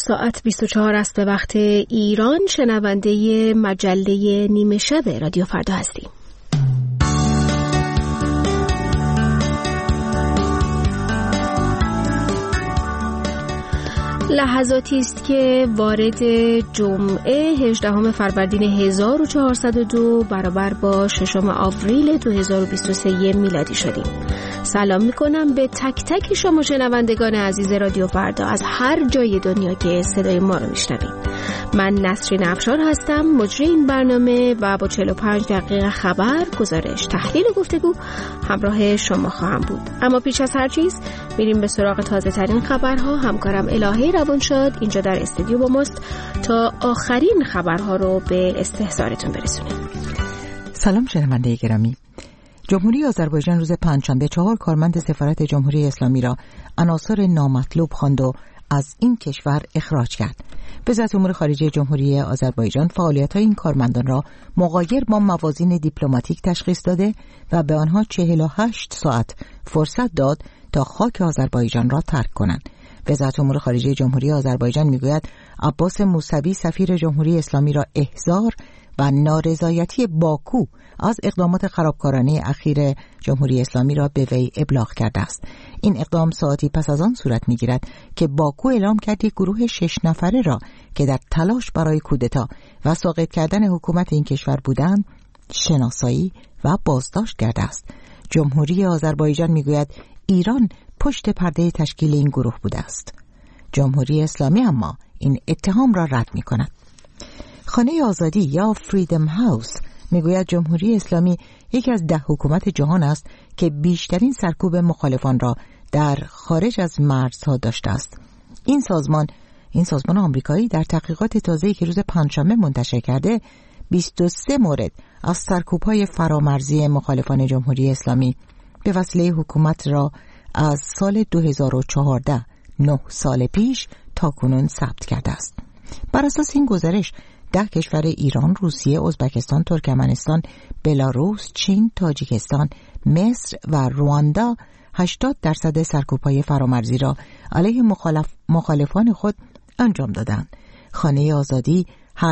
ساعت 24 است به وقت ایران. شنونده مجله نیمه شب رادیو فردا هستیم. لحظاتی است که وارد جمعه 18 فروردین 1402 برابر با 6 آوریل 2023 میلادی شدیم. سلام میکنم به تک تک شما شنوندگان عزیز رادیو فردا از هر جای دنیا که صدای ما رو میشنوید. من نسرین افشار هستم، مجری این برنامه و با 45 دقیقه خبر، گزارش، تحلیل و گفتگو همراه شما خواهم بود. اما پیش از هر چیز میریم به سراغ تازه ترین خبرها. همکارم الهه روانشاد اینجا در استودیو با ماست تا آخرین خبرها رو به استحضارتون برسونیم. سلام شنونده گرامی. جمهوری آذربایجان روز پنجشنبه 4 کارمند سفارت جمهوری اسلامی را عناصر نامطلوب خواند و از این کشور اخراج کرد. وزارت امور خارجه جمهوری آذربایجان فعالیت‌های این کارمندان را مغایر با موازین دیپلماتیک تشخیص داده و به آنها 48 ساعت فرصت داد تا خاک آذربایجان را ترک کنند. وزارت امور خارجه جمهوری آذربایجان میگوید عباس موسوی سفیر جمهوری اسلامی را احضار و نارضایتی باکو از اقدامات خرابکارانه اخیر جمهوری اسلامی را به وی ابلاغ کرده است. این اقدام ساعتی پس از آن صورت می‌گیرد که باکو اعلام کرد یک گروه 6 نفره را که در تلاش برای کودتا و ساقط کردن حکومت این کشور بودند شناسایی و بازداشت کرده است. جمهوری آذربایجان میگوید ایران پشت پرده تشکیل این گروه بوده است. جمهوری اسلامی اما این اتهام را رد می‌کند. خانه آزادی یا فریدم هاوس میگوید جمهوری اسلامی یکی از 10 حکومت جهان است که بیشترین سرکوب مخالفان را در خارج از مرزها داشته است. این سازمان آمریکایی در تحقیقات تازه‌ای که روز پنجشنبه منتشر کرده 23 مورد از سرکوب‌های فرامرزی مخالفان جمهوری اسلامی به وسیله حکومت را از سال 2014 9 سال پیش تا کنون ثبت کرده است. بر اساس این گزارش 10 کشور ایران، روسیه، ازبکستان، ترکمنستان، بلاروس، چین، تاجیکستان، مصر و رواندا 80% سرکوب‌های فرامرزی را علیه مخالفان خود انجام دادند. خانه آزادی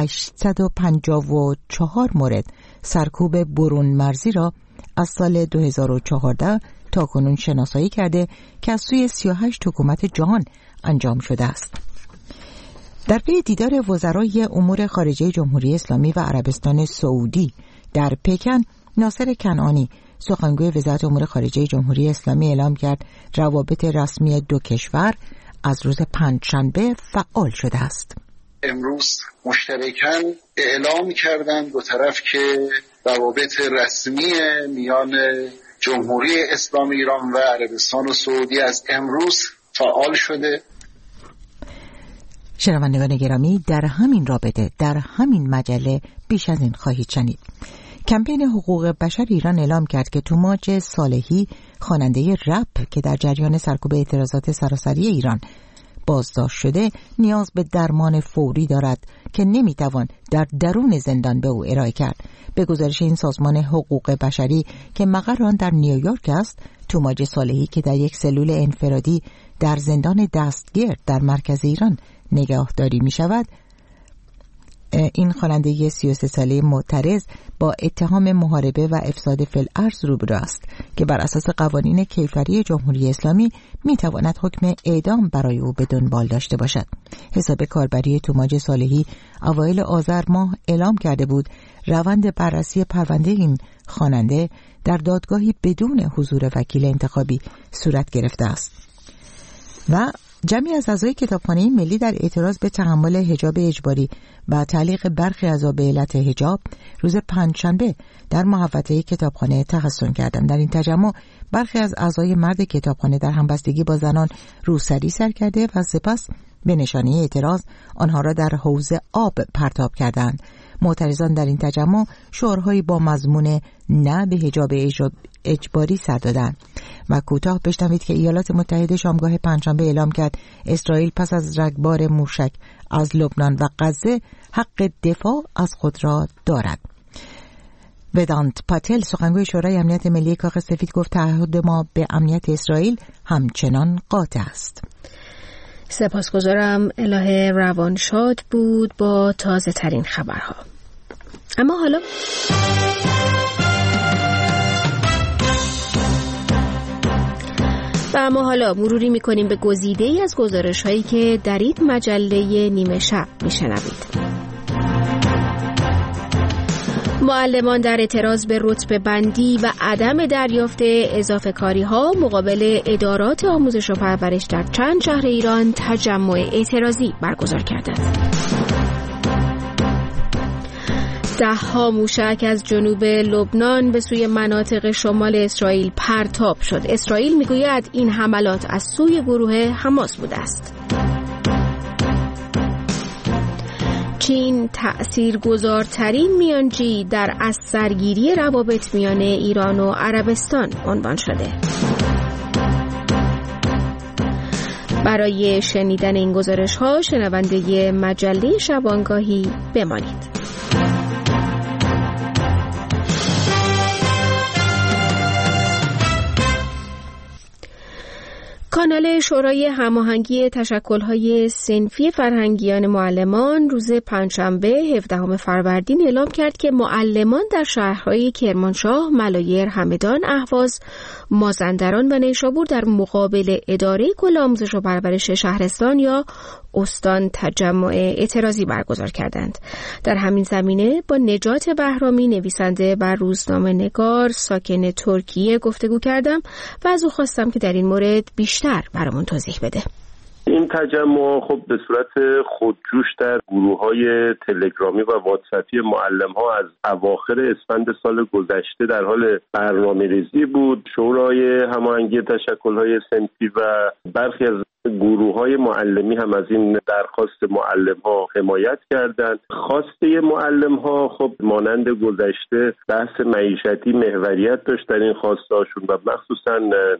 854 مورد سرکوب برون مرزی را از سال 2014 تا کنون شناسایی کرده که از سوی 38 حکومت جهان انجام شده است. در پی دیدار وزرای امور خارجه جمهوری اسلامی و عربستان سعودی در پکن، ناصر کنعانی سخنگوی وزارت امور خارجه جمهوری اسلامی اعلام کرد روابط رسمی دو کشور از روز پنجشنبه فعال شده است. امروز مشترکاً اعلام کردند دو طرف که روابط رسمی میان جمهوری اسلامی ایران و عربستان و سعودی از امروز فعال شده. شنوندگان گرامی، در همین رابطه در همین مجله بیش از این خواهید شنید. کمپین حقوق بشر ایران اعلام کرد که توماج صالحی خواننده رپ که در جریان سرکوب اعتراضات سراسری ایران بازداشت شده نیاز به درمان فوری دارد که نمیتوان در درون زندان به او ارائه کرد. به گزارش این سازمان حقوق بشری که مقر آن در نیویورک است، توماج صالحی که در یک سلول انفرادی در زندان دستگیر در مرکز ایران نگهداری می شود، این خواننده 33 ساله معترض با اتهام محاربه و افساد فی الارض روبرو است که بر اساس قوانین کیفری جمهوری اسلامی می تواند حکم اعدام برای او به دنبال داشته باشد. حساب کاربری توماج صالحی اوایل آذر ماه اعلام کرده بود روند بررسی پرونده این خواننده در دادگاهی بدون حضور وکیل انتخابی صورت گرفته است و جمعی از اعضای کتابخانه ملی در اعتراض به تحمل حجاب اجباری و تعلیق برخی اعضا به علت حجاب روز پنجشنبه در محوطه کتابخانه تحصن کردند. در این تجمع برخی از اعضای مرد کتابخانه در همبستگی با زنان روسری سر کرده و سپس به نشانه اعتراض آنها را در حوض آب پرتاب کردند. معترضان در این تجمع شعارهایی با مضمون نه به حجاب اجباری سر دادند و کوتاه بشنوید که ایالات متحده شامگاه پنجشنبه اعلام کرد اسرائیل پس از رگبار موشک از لبنان و غزه حق دفاع از خود را دارد. ودانت پاتل سخنگوی شورای امنیت ملی کاخ سفید گفت تعهد ما به امنیت اسرائیل همچنان قاطع است. سپاسگزارم. الهه روانشاد بود با تازه ترین خبرها. اما حالا مروری می‌کنیم به گزیده‌ای از گزارش‌هایی که در این مجله نیمه شب می‌شنوید. معلمان در اعتراض به رتبه بندی و عدم دریافت اضافه کاری ها مقابل ادارات آموزش و پرورش در چند شهر ایران تجمع اعتراضی برگزار کردند. 10 موشک از جنوب لبنان به سوی مناطق شمال اسرائیل پرتاب شد. اسرائیل میگوید این حملات از سوی گروه حماس بوده است. چین تأثیرگذارترین میانجی در از سرگیری روابط میان ایران و عربستان عنوان شده. برای شنیدن این گزارش‌ها شنونده مجله شبانگاهی بمانید. کانال شورای هماهنگی تشکل‌های صنفی فرهنگیان معلمان روز پنجشنبه 17 فروردین اعلام کرد که معلمان در شهرهای کرمانشاه، ملایر، همدان، اهواز، مازندران و نیشابور در مقابل اداره کل آموزش و پرورش شهرستان یا استان تجمع اعتراضی برگزار کردند. در همین زمینه با نجات بهرامی، نویسنده و روزنامه‌نگار ساکن ترکیه گفتگو کردم و از او خواستم که در این مورد بیشتر برامون توضیح بده. این تجمع خب به صورت خودجوش در گروه‌های تلگرامی و واتساپی معلم‌ها از اواخر اسفند سال گذشته در حال برنامه‌ریزی بود. شورای هماهنگی تشکل‌های صنفی و برخی از گروه‌های معلمی هم از این درخواست معلم‌ها حمایت کردند. خواسته معلم‌ها خب مانند گذشته بحث معیشتی محوریت داشت در این خواسته‌هاشون و مخصوصاً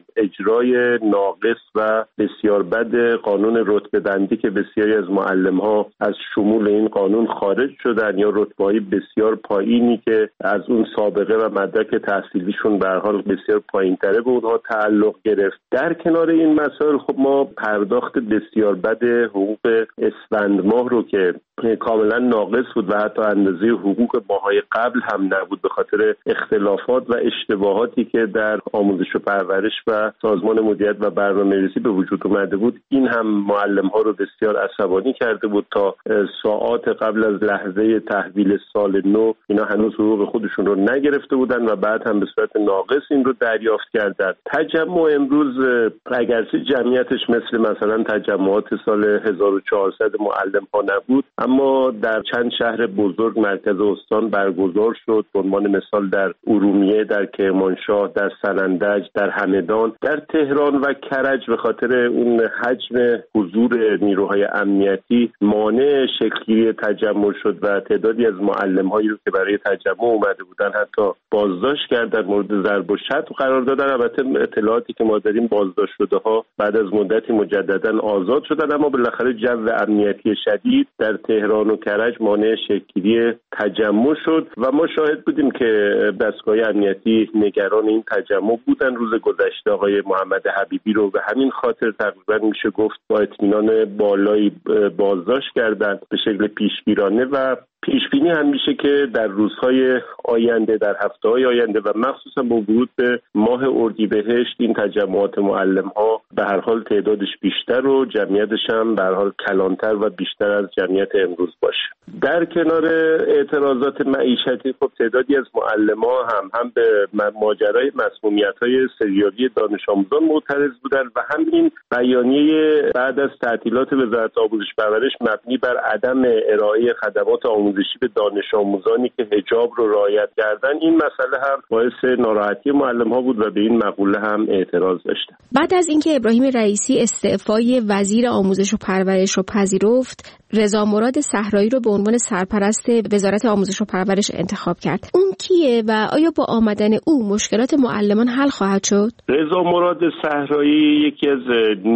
اجرای ناقص و بسیار بد قانون رتبه‌بندی که بسیاری از معلم‌ها از شمول این قانون خارج شدن یا رتبه‌های بسیار پایینی که از اون سابقه و مدرک تحصیلیشون به هر حال بسیار پایین‌تره به اونها تعلق گرفت. در کنار این مسائل خب ما پرداخت بسیار بد حقوق اسفند ماه رو که کاملا ناقص بود و حتی اندازه حقوق ماهای قبل هم نبود به خاطر اختلافات و اشتباهاتی که در آموزش و پرورش و سازمان مدیریت و برنامه‌ریزی به وجود اومده بود، این هم معلم‌ها رو بسیار عصبانی کرده بود. تا ساعات قبل از لحظه تحویل سال نو اینا هنوز حقوق خودشون رو نگرفته بودن و بعد هم به صورت ناقص این رو دریافت کردند. تجمع امروز اگرچه جمعیتش مثلا تجمعات سال 1400 معلم‌ها نبود، اما در چند شهر بزرگ مرکز استان برگزار شد. به عنوان مثال در ارومیه، در کرمانشاه، در سنندج، در همدان، در تهران و کرج به خاطر اون حجم حضور نیروهای امنیتی مانع شکل‌گیری تجمع شد و تعدادی از معلم‌هایی رو که برای تجمع اومده بودن حتی بازداشت کردن، مورد ضرب و شتم قرار دادن. البته اطلاعاتی که ما داریم بازداشت شده‌ها بعد از مدتی مجددا آزاد شدن، اما بالاخره جو امنیتی شدید در تهران و کرج مانع شکل‌گیری تجمع شد و ما شاهد بودیم که دستگاه امنیتی نگران این تجمع بودن. روز گذشته آقای محمد حبیبی رو به همین خاطر تقریبا میشه گفت با اطمینان بالایی بازداشت کردند به شکل پیشگیرانه و پیشبینی هم میشه که در روزهای آینده، در هفته‌های آینده و مخصوصا با ورود به ماه اردیبهشت این تجمعات معلم‌ها به هر حال تعدادش بیشتر و جمعیتش هم به هر حال کلانتر و بیشتر از جمعیت امروز باشه. در کنار اعتراضات معیشتی خب تعدادی از معلم‌ها هم به ماجرای مسمومیت‌های سریالی دانش آموزان معترض بودند و همین بیانیه بعد از تعطیلات وزارت آموزش و پرورش مبنی بر عدم ارائه خدمات آموزشی به دانش آموزانی که حجاب رو رعایت کردن، این مسئله هم باعث ناراحتی معلم‌ها بود و به این مقوله هم اعتراض داشتن. بعد از اینکه ابراهیم رئیسی استعفای وزیر آموزش و پرورش رو پذیرفت، رضا مراد صحرایی رو به عنوان سرپرست وزارت آموزش و پرورش انتخاب کرد. اون کیه و آیا با آمدن او مشکلات معلمان حل خواهد شد؟ رضا مراد صحرایی یکی از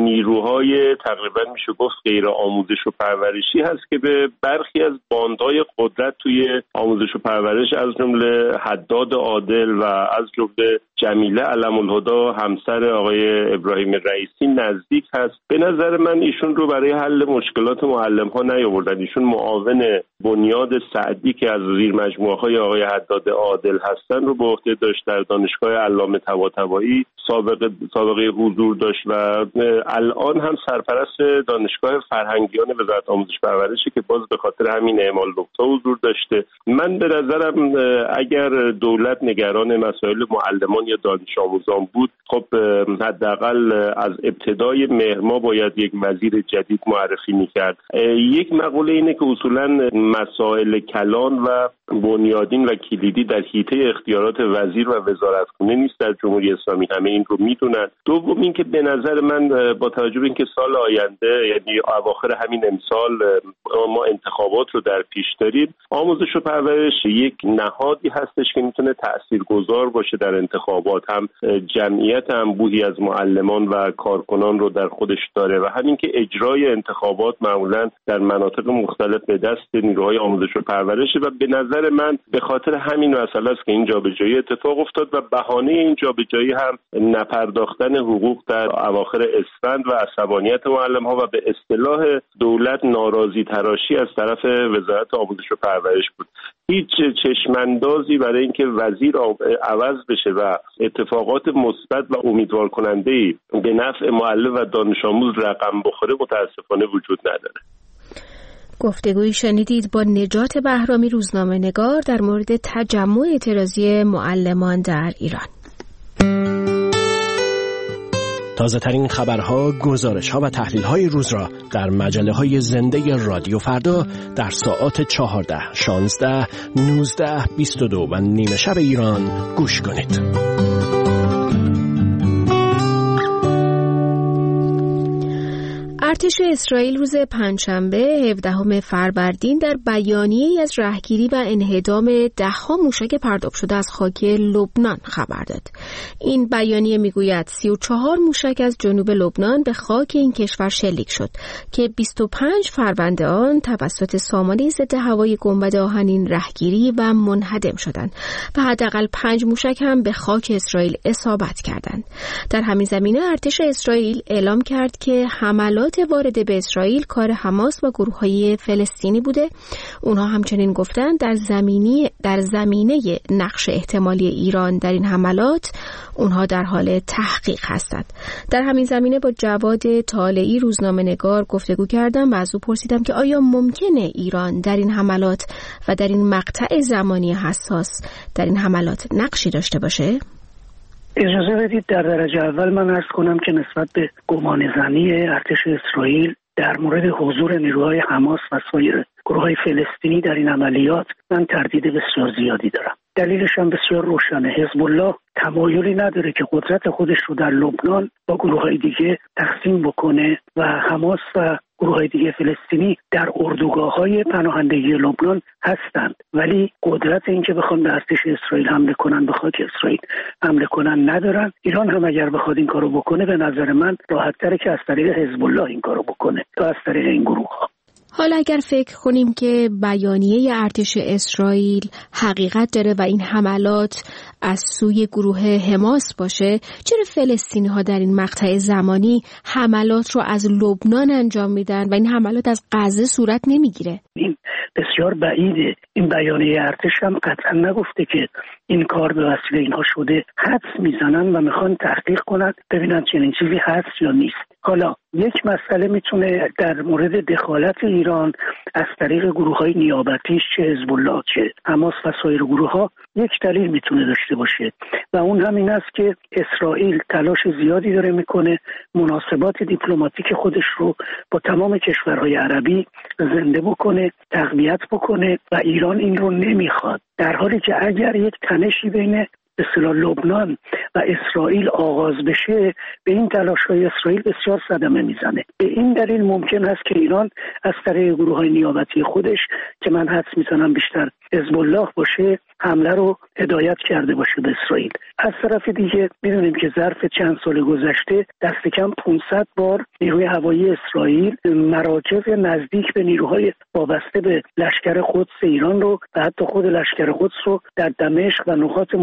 نیروهای تقریبا میشه گفت غیر آموزش و پرورشی هست که به برخی از باندهای قدرت توی آموزش و پرورش از جمله حداد عادل و از جمله جمیله علم الهدا همسر آقای ابراهیم رئیسی نزدیک هست. به نظر من ایشون رو برای حل مشکلات معلم ها نیاوردن. ایشون معاون بنیاد سعدی که از زیر مجموعه های آقای حداد عادل هستن رو به عهده داشت. در دانشگاه علامه طباطبایی سابقه حضور داشت و الان هم سرپرست دانشگاه فرهنگیان وزارت آموزش پرورشه که باز به خاطر همین اعمال نقطه حضور داشته. من به نظرم اگر دولت نگران مسائل معلمان یا دانش آموزان بود، خب حداقل از ابتدای مهر ماه باید یک وزیر جدید معرفی میکرد. یک مقوله اینه که اصولا مسائل کلان و بنیادین و کلیدی در حیطه اختیارات وزیر و وزارتخونه نیست در جمهوری اسلامی، همه این رو میدونن. دوم اینکه به نظر من با توجه به اینکه سال آینده یعنی اواخر همین امسال ما انتخابات رو در پیش داریم، آموزش و پرورش یک نهادی هستش که میتونه تاثیرگذار باشه در انتخابات، هم جمعیت انبوهی از معلمان و کارکنان رو در خودش داره و همین که اجرای انتخابات معمولا در مناطق مختلف به دست نیروهای آموزش و پرورشه و به نظر من به خاطر همین مسئله است که این جابجایی اتفاق افتاد و بهانه این جابجایی هم نپرداختن حقوق در اواخر اسفند و عصبانیت معلم‌ها و به اصطلاح دولت ناراضی تراشی از طرف وزارت آموزش و پرورش بود. هیچ چشماندازی برای اینکه وزیر عوض بشه و اتفاقات مثبت و امیدوار کننده‌ای به نفع معلم و دانش آموز رقم بخوره متاسفانه وجود نداره. گفتگویی شنیدید با نجات بهرامی، روزنامه‌نگار، در مورد تجمع اعتراضی معلمان در ایران. تازه ترین خبرها، گزارش‌ها و تحلیل‌های روز را در مجله‌های زنده رادیو فردا در ساعات 14, 16, 19, 22 و نیمه شب ایران گوش کنید. ارتش اسرائیل روز پنجشنبه 17 فروردین در بیانیه‌ای از رهگیری و انهدام ده‌ها موشک پرتاب شده از خاک لبنان خبر داد. این بیانیه میگوید 34 موشک از جنوب لبنان به خاک این کشور شلیک شد که 25 فروند آن توسط سامانه ضد هوایی گنبد آهنین رهگیری و منهدم شدند و حداقل 5 موشک هم به خاک اسرائیل اصابت کردند. در همین زمینه ارتش اسرائیل اعلام کرد که حملات وارد به اسرائیل کار حماس و گروه‌های فلسطینی بوده. اونها همچنین گفتند در زمینه نقش احتمالی ایران در این حملات اونها در حال تحقیق هستند. در همین زمینه با جواد طالعی روزنامه‌نگار گفتگو کردم و از او پرسیدم که آیا ممکنه ایران در این حملات و در این مقطع زمانی حساس در این حملات نقشی داشته باشه؟ اجازه بدید در درجه اول من عرض کنم که نسبت به گمانه‌زنی ارتش اسرائیل در مورد حضور نیروهای حماس و سایر گروه‌های فلسطینی در این عملیات من تردید بسیار زیادی دارم. دلیلش هم بسیار روشنه. حزب الله تمایلی نداره که قدرت خودش رو در لبنان با گروه‌های دیگه تقسیم بکنه و حماس و گروه‌های دیگه فلسطینی در اردوگاه‌های پناهندگی لبنان هستند، ولی قدرت این که بخوان به ارتش اسرائیل حمله کنن، به خاک اسرائیل حمله کنن ندارن. ایران هم اگر بخواد این کارو بکنه به نظر من راحت‌تره که از طریق حزب الله این کارو بکنه تا از طریق این گروه‌ها. حالا اگر فکر کنیم که بیانیه ارتش اسرائیل حقیقت داره و این حملات از سوی گروه حماس باشه، چرا فلسطینی‌ها در این مقطع زمانی حملات رو از لبنان انجام میدن و این حملات از غزه صورت نمیگیره؟ این بسیار بعیده. این بیانیه ارتش هم قطعا نگفته که این کار به وسیله اینها شده. حدس میزنن و میخوان تحقیق کنن ببینن چنین چیزی هست یا نیست. حالا یک مسئله میتونه در مورد دخالت ایران از طریق گروه‌های نیابتیش، چه حزب الله چه حماس و سایر گروه‌ها، یک دلیل میتونه داشته باشه و اون همین است که اسرائیل تلاش زیادی داره میکنه مناسبات دیپلماتیک خودش رو با تمام کشورهای عربی زنده بکنه، تقویت بکنه و ایران این رو نمیخواد، در حالی که اگر یک تنشی بین اصطلاح لبنان و اسرائیل آغاز بشه به این تلاش‌های اسرائیل بسیار صدمه میزنه. به این دلیل ممکن است که ایران از طریق گروه‌های نیابتی خودش که من حدس میزنم بیشتر حزب الله باشه حمله رو هدایت کرده باشه به اسرائیل. از طرف دیگه میدونیم که ظرف چند سال گذشته دست کم 500 بار نیروی هوایی اسرائیل مراکز نزدیک به نیروهای وابسته به لشکر قدس ایران رو و حتی خود لشکر قدس رو در دمشق و نقاط مختلف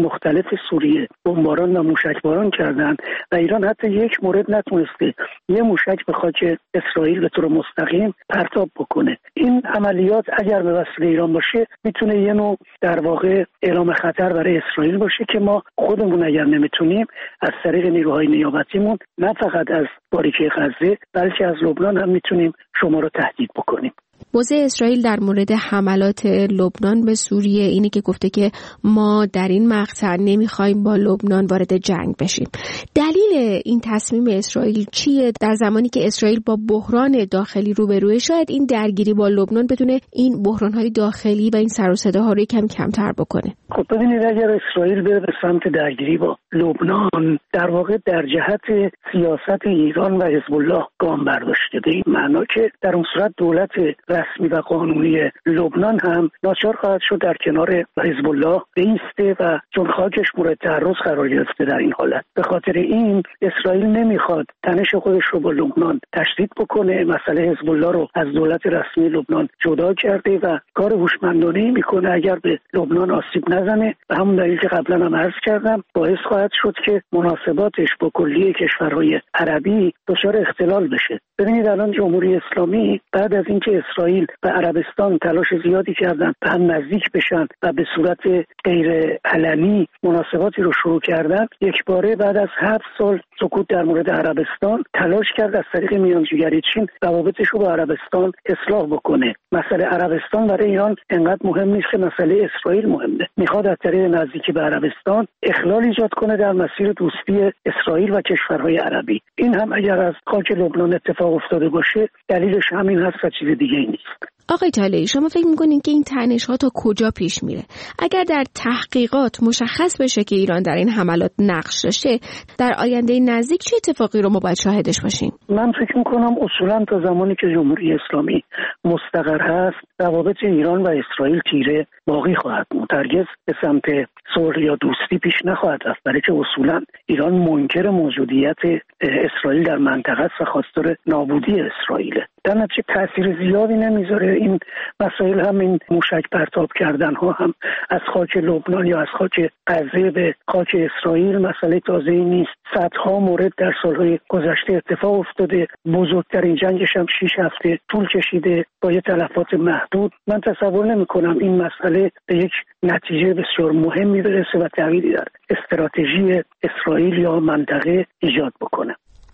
سوریه بمباران و موشکباران کردن و ایران حتی یک مورد نتونسته یه موشک به خاک اسرائیل به طور مستقیم پرتاب بکنه. این عملیات اگر به وسیله ایران باشه میتونه یه نوع در واقع اعلام خطر برای اسرائیل باشه که ما خودمون اگر نمیتونیم از طریق نیروهای نیابتیمون نه فقط از باریکه غزه بلکه از لبنان هم میتونیم شما رو تهدید بکنیم. موضع اسرائیل در مورد حملات لبنان به سوریه اینه که گفته که ما در این مقطع نمیخوایم با لبنان وارد جنگ بشیم. دلیل این تصمیم اسرائیل چیه در زمانی که اسرائیل با بحران داخلی روبروه؟ شاید این درگیری با لبنان بدون این بحران‌های داخلی و این سر و صداها رو کم کمتر بکنه. خب ببینید اگر اسرائیل بره به سمت درگیری با لبنان در واقع در جهت سیاست ایران و حزب الله گام برداشته. به این معنا که در اون صورت دولت رسمی و قانونی لبنان هم ناچار خواهد شد در کنار حزب الله بایسته و چون خاکش مورد تعرض قرار گرفته در این حالت. به خاطر این اسرائیل نمیخواد تنش خودش رو با لبنان تشدید بکنه. مسئله حزب الله رو از دولت رسمی لبنان جدا کرده و کار هوشمندانه‌ای میکنه اگر به لبنان آسیب نزنه. به همون دلیل که قبلا هم عرض کردم باعث خواهد شد که مناسباتش با کلیه کشورهای عربی دچار اختلال بشه. ببینید الان جمهوری اسلامی بعد از اینکه اسرائیل و عربستان تلاش زیادی کردن به هم نزدیک بشن و به صورت غیر علنی مناسباتی رو شروع کردن، یک باره بعد از 7 سال سکوت در مورد عربستان تلاش کرد از طریق میانجیگری چین روابطش رو با عربستان اصلاح بکنه. مسئله عربستان برای ایران انقدر مهم نیست که مسئله اسرائیل مهمه. میخواد از طریق نزدیکی به عربستان اخلال ایجاد کنه در مسیر دوستی اسرائیل و کشورهای عربی. این هم اگر از خاک لبنان اتفاق افتاده باشه دلیلش همین هست و چیز دیگه ای نیست. آقای طالعی، شما فکر میکنین که این تنش‌ها تا کجا پیش میره؟ اگر در تحقیقات مشخص بشه که ایران در این حملات نقش داشته، در آینده نزدیک چه اتفاقی رو ما باید شاهدش باشیم؟ من فکر میکنم اصولا تا زمانی که جمهوری اسلامی مستقر هست، روابط ایران و اسرائیل تیره باقی خواهد بود. هرگز به سمت صلح یا دوستی پیش نخواهد رفت، برای که اصولا ایران منکر موجودیت اسرائیل در منطقه است و خواستار نابودی اسرائیل. در نتیجه تأثیر زیادی نمیذاره این مسائل. هم این موشک پرتاب کردن ها هم از خاک لبنان یا از خاک غزه به خاک اسرائیل مسئله تازه‌ای نیست. صدها مورد در سالهای گذشته اتفاق افتاده. بزرگترین جنگش هم 6 هفته طول کشیده با یه تلفات محدود. من تصور نمی‌کنم این مسئله به یک نتیجه بسیار مهمی برسه و تغییری در استراتژی اسرائیل یا منطقه ایجاد بکنه.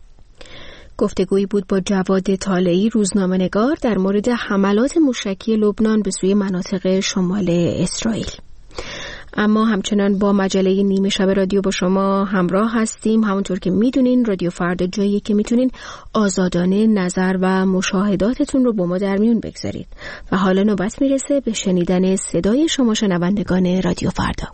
گفتگویی بود با جواد طالعی، روزنامه‌نگار، در مورد حملات موشکی لبنان به سوی مناطق شمال اسرائیل. اما همچنان با مجله نیمه شب رادیو با شما همراه هستیم. همونطور که میدونین رادیو فردا جاییه که میتونین آزادانه نظر و مشاهداتتون رو با ما در میون بگذارید و حالا نوبت میرسه به شنیدن صدای شما شنوندگان رادیو فردا.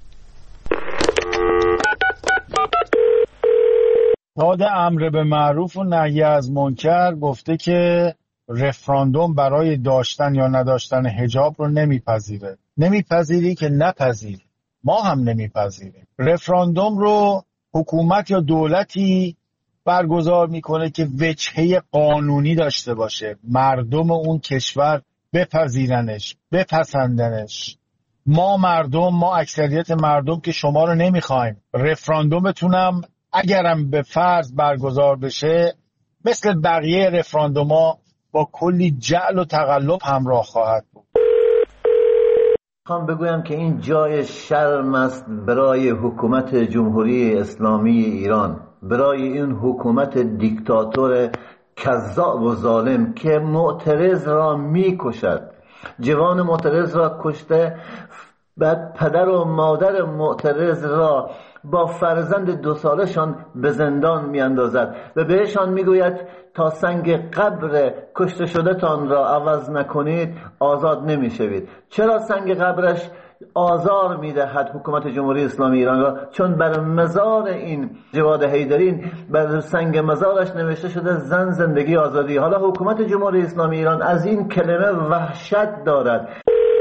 داده امر به معروف و نهی از منکر گفته که رفراندوم برای داشتن یا نداشتن حجاب رو نمیپذیره. نمیپذیری که نپذیر، ما هم نمیپذیریم. رفراندوم رو حکومت یا دولتی برگزار میکنه که وجهه قانونی داشته باشه، مردم اون کشور بپذیرنش، بپسندنش. ما اکثریت مردم که شما رو نمیخوایم. رفراندومتونم اگرم به فرض برگزار بشه مثل بقیه رفراندوما با کلی جعل و تقلب همراه خواهد بود. میخوام بگویم که این جای شرم است برای حکومت جمهوری اسلامی ایران، برای این حکومت دیکتاتور کذاب و ظالم که معترض را میکشد. جوان معترض را کشته، بعد پدر و مادر معترض را با فرزند 2 سالشان به زندان میاندازد و بهشان میگوید تا سنگ قبر کشته شده تان را عوض نکنید آزاد نمیشوید. چرا سنگ قبرش آزار میدهد حکومت جمهوری اسلامی ایران را؟ چون بر مزار این جواد حیدری، بر سنگ مزارش نوشته شده زن، زندگی، آزادی. حالا حکومت جمهوری اسلامی ایران از این کلمه وحشت دارد.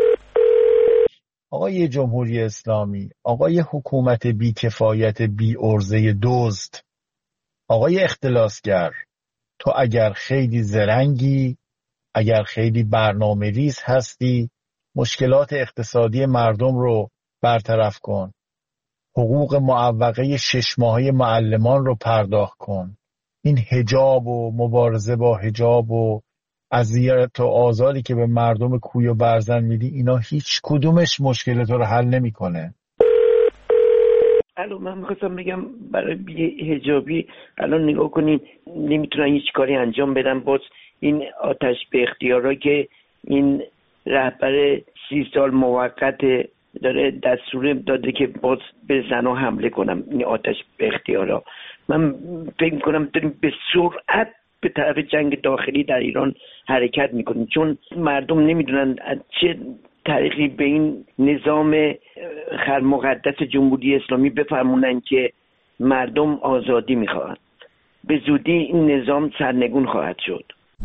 آقای جمهوری اسلامی، آقای حکومت بی‌کفایت، بی ارزه، دزد، آقای اختلاسگر، تو اگر خیلی زرنگی، اگر خیلی برنامه ریز هستی، مشکلات اقتصادی مردم رو برطرف کن. حقوق معوقه 6 ماهه معلمان رو پرداخت کن. این حجاب و مبارزه با حجاب و اذیت و آزاری که به مردم کوی و برزن میدی، اینا هیچ کدومش مشکل تو رو حل نمیکنه. الو، من میخواستم بگم برای بی‌حجابی الان نگاه کنین نمیتونن هیچ کاری انجام بدن. باز این آتش به اختیارا که این رهبر 30 سال موقت داره دستور داده که باز به زنها حمله کنم، این آتش به اختیارا، من فکر میکنم داریم به سرعت به طرف جنگ داخلی در ایران حرکت میکنیم، چون مردم نمیدونن از چه طریقی به این نظام خرمقدس جمهوری اسلامی بفرمونن که مردم آزادی میخواهند. به زودی این نظام سرنگون خواهد شد.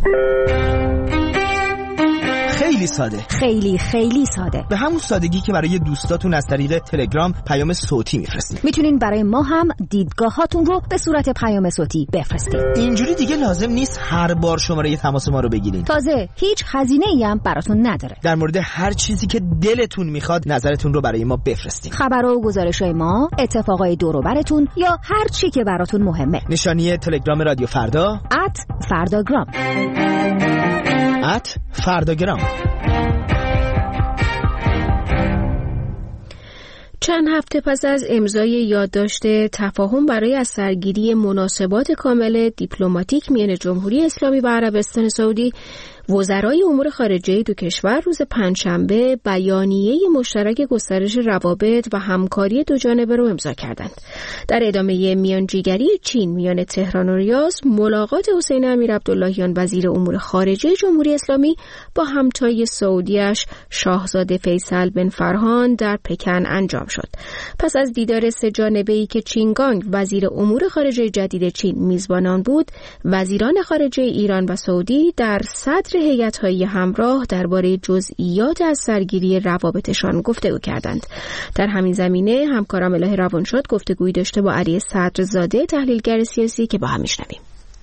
خیلی ساده، خیلی ساده، به همون سادگی که برای دوستاتون از طریق تلگرام پیام صوتی میفرستید. میتونین برای ما هم دیدگاهاتون رو به صورت پیام صوتی بفرستید. اینجوری دیگه لازم نیست هر بار شماره تماس ما رو بگیرین. تازه هیچ هزینه‌ای هم براتون نداره. در مورد هر چیزی که دلتون میخواد نظرتون رو برای ما بفرستید. خبرها و گزارش‌های ما، اتفاقای دور و براتون یا هر چی که براتون مهمه. نشانی تلگرام رادیو فردا @فرداگرام. فرداگرام. چند هفته پس از امضای یادداشت تفاهم برای از سرگیری مناسبات کامل دیپلماتیک میان جمهوری اسلامی و عربستان سعودی، وزرای امور خارجه دو کشور روز پنجشنبه بیانیه مشترک گسترش روابط و همکاری دو جانبه رو امضا کردند. در ادامه میانجیگری چین میان تهران و ریاض، ملاقات حسین امیرعبداللهیان وزیر امور خارجه جمهوری اسلامی با همتای سعودیش شاهزاده فیصل بن فرهان در پکن انجام شد. پس از دیدار سه جانبه‌ای که چینگانگ وزیر امور خارجه جدید چین میزبان آن بود، وزیران خارجه ایران و سعودی در صدر هیئت‌های همراه درباره جزئیات از سرگیری روابطشان گفتگو کردند. در همین زمینه همکارم الهه روانشاد گفتگویی داشته با علی صدرزاده، تحلیلگر سیاسی، که با هم میشنویم.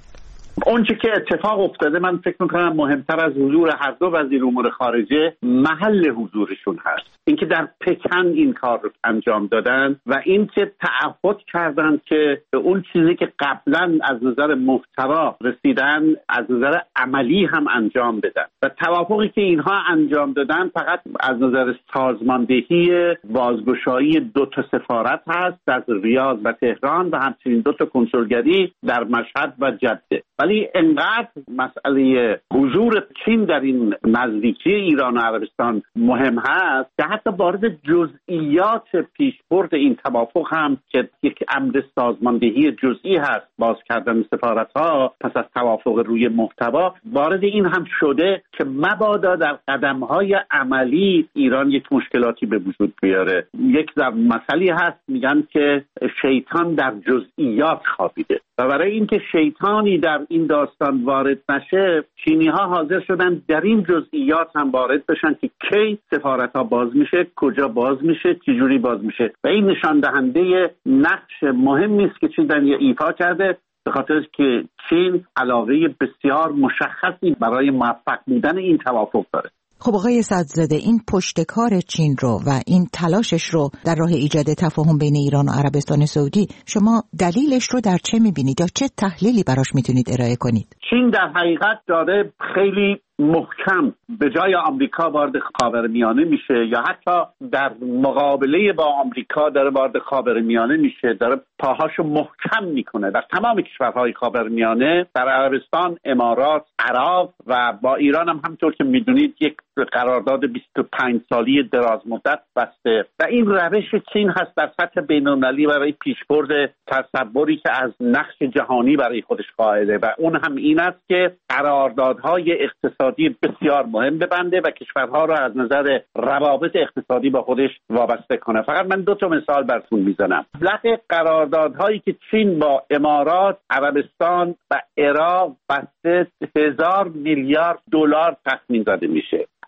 اونچه که اتفاق افتاده، من فکر میکنم مهمتر از حضور هر دو وزیر امور خارجه محل حضورشون هست. اینکه در پکن این کار رو انجام دادن و اینکه تعهد کردن که اون چیزی که قبلا از نظر محتوا رسیدن از نظر عملی هم انجام بدن و توافقی که اینها انجام دادن فقط از نظر سازماندهی بازگشایی 2 سفارت هست، در ریاض و تهران و همچنین 2 کنسولگری در مشهد و جده. ولی انقدر مسئله حضور چین در این نزدیکی ایران و عربستان مهم هست که حتی وارد جزئیات پیشبرد این توافق هم که یک امر سازماندهی جزئی هست، باز کردن سفارت‌ها پس از توافق روی محتوا، وارد این هم شده که مبادا در قدم‌های عملی ایران یک مشکلاتی به وجود بیاره. یک مسئله هست میگن که شیطان در جزئیات خوابیده و برای اینکه شیطانی در این داستان وارد نشه، چینی‌ها حاضر شدن در این جزئیات هم وارد بشن که کی سفارت‌ها باز میشه، کجا باز میشه، چجوری باز میشه و این نشان دهنده نقش مهمی است که چین در ایفا کرده، به خاطر که چین علاقه بسیار مشخصی برای موفق بودن این توافق داره. خب آقای صدرزاده، این پشتکار چین رو و این تلاشش رو در راه ایجاد تفاهم بین ایران و عربستان سعودی، شما دلیلش رو در چه میبینید یا چه تحلیلی براش میتونید ارائه کنید؟ چین در حقیقت داره خیلی محکم به جای آمریکا وارد خاورمیانه میشه یا حتی در مقابله با آمریکا داره وارد خاورمیانه میشه، داره پاهاشو محکم میکنه در تمام کشورهای خاورمیانه، در عربستان، امارات، عراق و با ایران هم همطور که میدونید یک قرارداد 25 سالی دراز مدت بسته و این روش چین هست در سطح بین‌المللی برای پیشبرد تصوری که از نقش جهانی برای خودش قائله و اون هم این است که قراردادهای اقتصادی بسیار مهم ببنده و کشورها را از نظر روابط اقتصادی با خودش وابسته کنه. فقط من 2 مثال براتون میزنم. مبلغ قراردادهایی که چین با امارات، عربستان و عراق بسته 1000 میلیارد دلار تخمین زده میشه.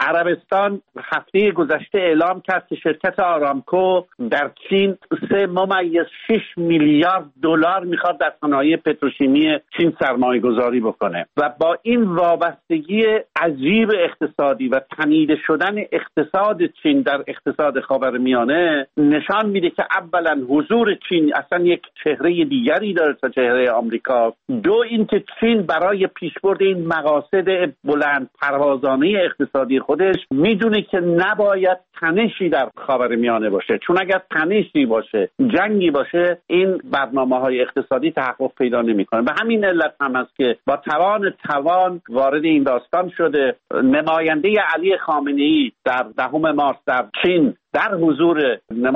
عربستان هفته گذشته اعلام کرد که شرکت آرامکو در چین 3.6 میلیارد دلار میخواد در صنایع پتروشیمی چین سرمایه گذاری بکنه و با این وابستگی عجیب اقتصادی و تنیده شدن اقتصاد چین در اقتصاد خاورمیانه نشان میده که اولا حضور چین اصلا یک چهره دیگری داره تا چهره آمریکا، دو اینکه چین برای پیشبرد این مقاصد بلند پروازانه اقتصادی خودش میدونه که نباید تنشی در خاورمیانه باشه، چون اگر تنشی باشه، جنگی باشه، این برنامه‌های اقتصادی تحقق پیدا نمی‌کنه. به همین علت هم است که با توان وارد این داستان شده. نماینده علی خامنه‌ای در 10 مارس در چین در حضور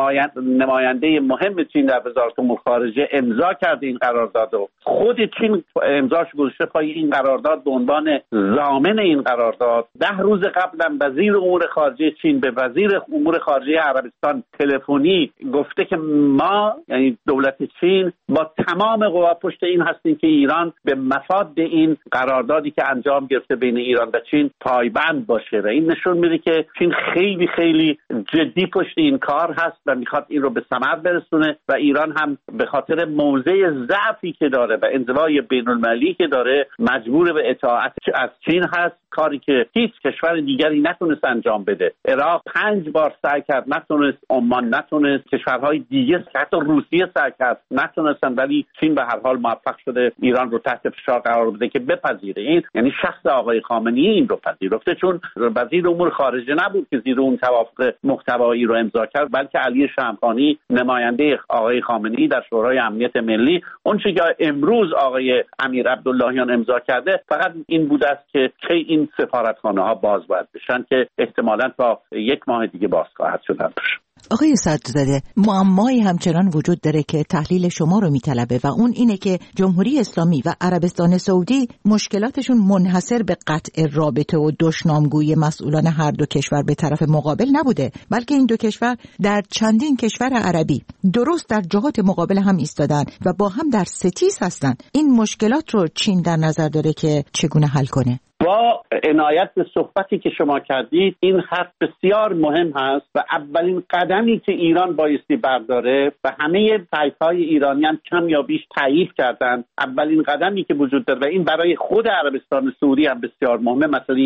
نماینده مهم چین در وزارت امور خارجه امضا کرد این قرارداد و خود چین امضاش گذاشته پای این قرارداد به عنوان ضامن این قرارداد. 10 روز قبلا وزیر امور خارجه چین به وزیر امور خارجه عربستان تلفنی گفته که ما یعنی دولت چین با تمام قوا پشت این هستیم که ایران به مفاد این قراردادی که انجام گرفته بین ایران و چین پایبند باشه و این نشون میده که چین خیلی خیلی جدی پشت این کار هست و میخواد این رو به ثمر برسونه و ایران هم به خاطر موضع ضعفی که داره و انزوای بین المللی که داره مجبور به اطاعت از چین هست، کاری که هیچ کشور دیگری نتونست انجام بده. عراق 5 بار سعی کرد نتونست، عمان نتونست، کشورهای دیگه حتی روسیه سعی کرد نتونستن، ولی چین به هر حال موفق شده ایران رو تحت فشار قرار بده که بپذیره. این یعنی شخص آقای خامنه‌ای این رو پذیرفته، چون وزیر امور خارجه نبود که زیر اون توافق محتوایی رو امضا کرد، بلکه علی شمخانی نماینده آقای خامنه‌ای در شورای امنیت ملی. اون چیزی که امروز آقای امیر عبداللهیان امضا کرده فقط این بوده است که این سفارتخانه‌ها باز باید بشن که احتمالاً تا 1 ماه دیگه باز خواهد شدن. آقای صدرزاده، معمایی همچنان وجود داره که تحلیل شما رو میطلبه و اون اینه که جمهوری اسلامی و عربستان سعودی مشکلاتشون منحصر به قطع رابطه و دشنامگویی مسئولان هر دو کشور به طرف مقابل نبوده، بلکه این دو کشور در چندین کشور عربی درست در جهات مقابل هم ایستادن و با هم در ستیز هستن. این مشکلات رو چین در نظر داره که چگونه حل کنه؟ با عنایت به صحبتی که شما کردید، این حرف بسیار مهم هست و اولین قدمی که ایران بایستی برداره و همه طیف‌های ایرانی هم کم یا بیش تایید کردن، اولین قدمی که وجود داره و این برای خود عربستان سعودی هم بسیار مهمه، مثلا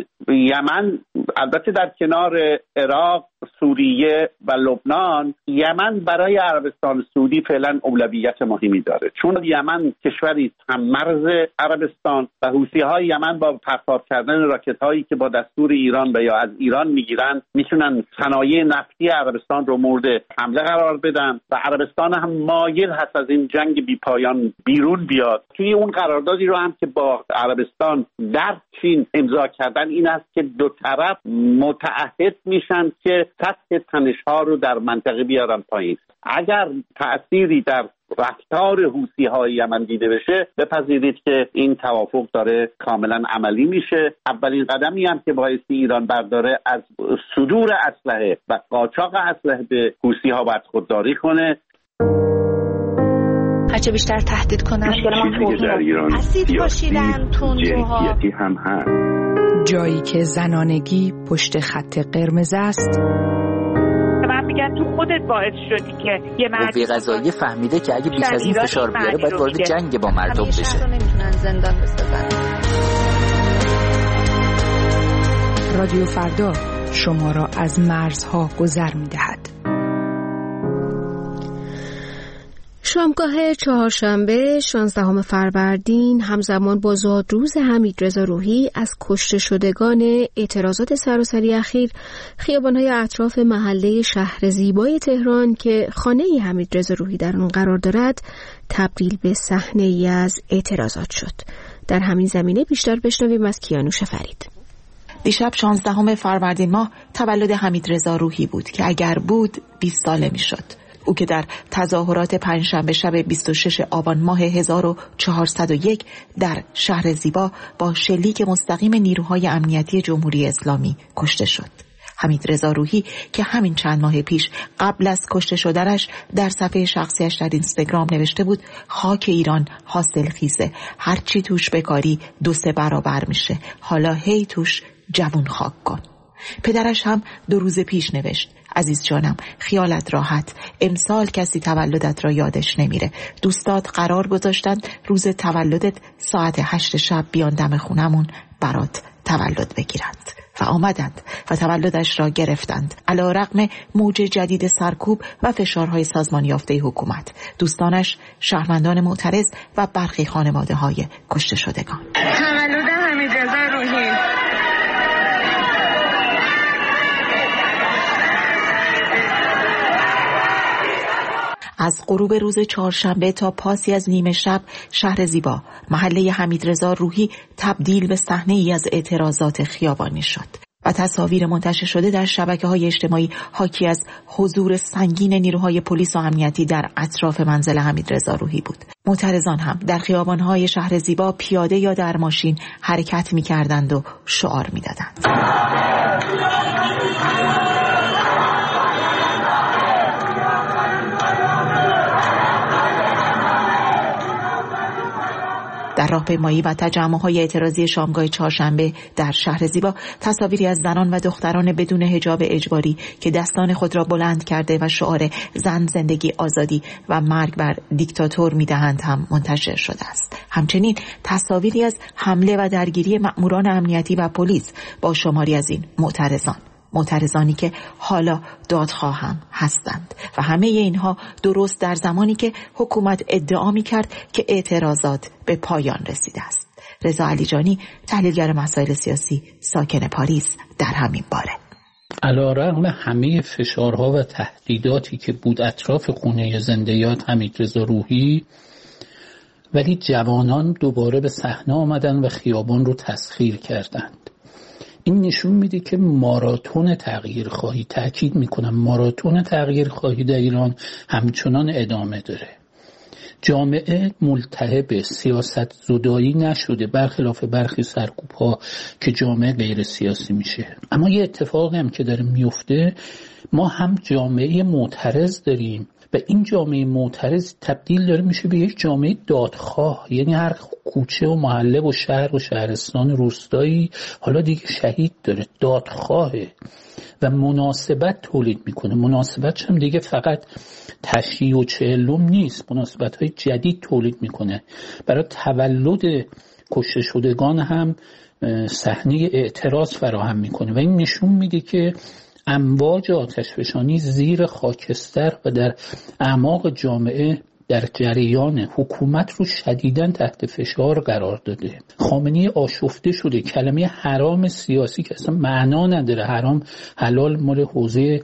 یمن البته در کنار عراق، سوریه و لبنان، یمن برای عربستان سعودی فعلا اولویت مهمی داره، چون یمن کشوری هم مرز عربستان و حوثی‌های یمن با پرتاب کردن راکت‌هایی که با دستور ایران و یا از ایران میگیرن میتونن صنایع نفتی عربستان رو مورد حمله قرار بدن و عربستان هم مایل هست از این جنگ بی‌پایان بیرون بیاد. توی اون قراردادی رو هم که با عربستان در چین امضا کردن این است که دو طرف متعهد میشن که سطح تنش‌ها رو در منطقه بیارن پایین. اگر تأثیری در رفتار حوثی‌های یمن دیده بشه، بپذیرید که این توافق داره کاملا عملی میشه. اولین قدمی هم که بایستی ایران برداره از صدور اسلحه و قاچاق اسلحه به حوثی‌ها باید خودداری کنه. هرچه بیشتر تهدید کنن در ایران اسید پاشیدن، تندروها هم هست. جایی که زنانگی پشت خط قرمز است، میگن تو خودت باعث شدی که یه مرد قوه قضاییه فهمیده که اگه بیش از این فشار بیاره باید وارد جنگ با مردم بشه. نمیتونن زندان بسازن. رادیو فردا شما را از مرزها گذر میدهد. شامگاه چهارشنبه 16 فروردین همزمان با زادروز حمیدرضا روحی از کشته شدگان اعتراضات سراسری اخیر، خیابان‌های اطراف محله شهر زیبای تهران که خانه حمیدرضا روحی در آن قرار دارد تبدیل به صحنه‌ای از اعتراضات شد. در همین زمینه بیشتر بشنویم از کیانوش فرید. دیشب 16 فروردین ماه تولد حمیدرضا روحی بود که اگر بود 20 ساله میشد. او که در تظاهرات پنجشنبه شب 26 آبان ماه 1401 در شهر زیبا با شلیک مستقیم نیروهای امنیتی جمهوری اسلامی کشته شد. حمیدرضا روحی که همین چند ماه پیش قبل از کشته شدنش در صفحه شخصیش در اینستاگرام نوشته بود خاک ایران حاصل خیزه، هرچی توش بکاری 2-3 برابر میشه، حالا هی توش جوون خاک کن. پدرش هم 2 روز پیش نوشت: عزیز جانم، خیالت راحت، امسال کسی تولدت را یادش نمیره. دوستات قرار گذاشتن روز تولدت ساعت 8 شب بیان دم خونمون برات تولد بگیرند و آمدند و تولدش را گرفتند. علی‌رغم موج جدید سرکوب و فشارهای سازمان یافته حکومت، دوستانش، شهروندان معترض و برخی خانواده‌های کشته شدگان. تولد حمیدرضا روحی. از غروب روز چهارشنبه تا پاسی از نیمه شب، شهر زیبا، محله حمیدرضا روحی تبدیل به صحنه‌ای از اعتراضات خیابانی شد و تصاویر منتشر شده در شبکه‌های اجتماعی حاکی از حضور سنگین نیروهای پلیس و امنیتی در اطراف منزل حمیدرضا روحی بود. معترضان هم در خیابان‌های شهر زیبا پیاده یا در ماشین حرکت می‌کردند و شعار می‌دادند. در راهپیمایی و تجمع‌های اعتراضی شامگاه چهارشنبه در شهر زیبا، تصاویری از زنان و دختران بدون حجاب اجباری که دستان خود را بلند کرده و شعار زن، زندگی، آزادی و مرگ بر دیکتاتور می‌دهند هم منتشر شده است. همچنین تصاویری از حمله و درگیری مأموران امنیتی و پلیس با شماری از این معترضانی که حالا دادخواه هم هستند و همه اینها درست در زمانی که حکومت ادعا می‌کرد که اعتراضات به پایان رسیده است. رضا علیجانی، تحلیلگر مسائل سیاسی، ساکن پاریس، در همین باره: علی‌رغم همه فشارها و تهدیداتی که بود اطراف خونه زنده‌یاد حمیدرضا روحی، ولی جوانان دوباره به صحنه آمدند و خیابان رو تسخیر کردند. این نشون میده که ماراتون تغییرخواهی، تأکید میکنم ماراتون تغییرخواهی در ایران همچنان ادامه داره. جامعه ملتهب، سیاست زدایی نشده، برخلاف برخی سرکوب‌ها که جامعه غیر سیاسی میشه. اما یه اتفاقی هم که داره میفته، ما هم جامعه معترض داریم و این جامعه معترض تبدیل داره میشه به یک جامعه دادخواه. یعنی هر کوچه و محله و شهر و شهرستان روستایی حالا دیگه شهید داره، دادخواهه و مناسبت تولید میکنه. مناسبت هم دیگه فقط تشییع و چهلم نیست، مناسبت های جدید تولید میکنه. برای تولد کشته شدگان هم صحنه اعتراض فراهم میکنه و این نشون میده که امواج آتشفشانی زیر خاکستر و در اعماق جامعه در جریان، حکومت رو شدیداً تحت فشار قرار داده. خامنه‌ای آشفته شده. کلمه حرام سیاسی که اصلا معنا نداره، حرام حلال مال حوزه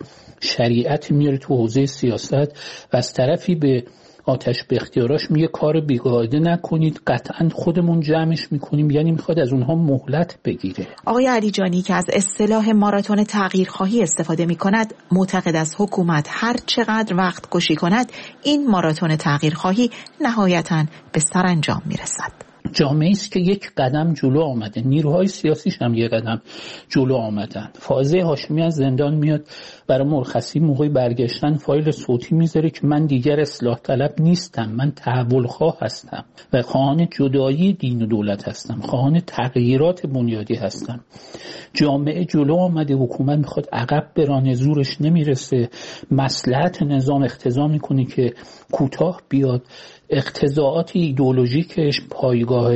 شریعت میاره تو حوزه سیاست و از طرفی به آتش به اختیاراش میگه کار بیقاعده نکنید، قطعا خودمون جمعش میکنیم. یعنی میخواد از اونها مهلت بگیره. آقای علیجانی که از اصطلاح ماراتون تغییرخواهی استفاده میکند، معتقد از حکومت هر چقدر وقت کشی کند، این ماراتون تغییرخواهی نهایتاً به سرانجام میرسد. جامعه است که یک قدم جلو آمده، نیروهای سیاسیش هم یک قدم جلو آمدن. فائزه هاشمی از زندان میاد، برای مرخصی موقعی برگشتن فایل صوتی میذاره که من دیگر اصلاح طلب نیستم، من تحول خواه هستم و خواهان جدایی دین و دولت هستم، خواهان تغییرات بنیادی هستم. جامعه جلو آمده، حکومت میخواد عقب برانه، زورش نمیرسه، مصلحت نظام اقتضا میکنه که کوتاه بیاد. اقتضاعات ایدئولوژیکش، پایگاه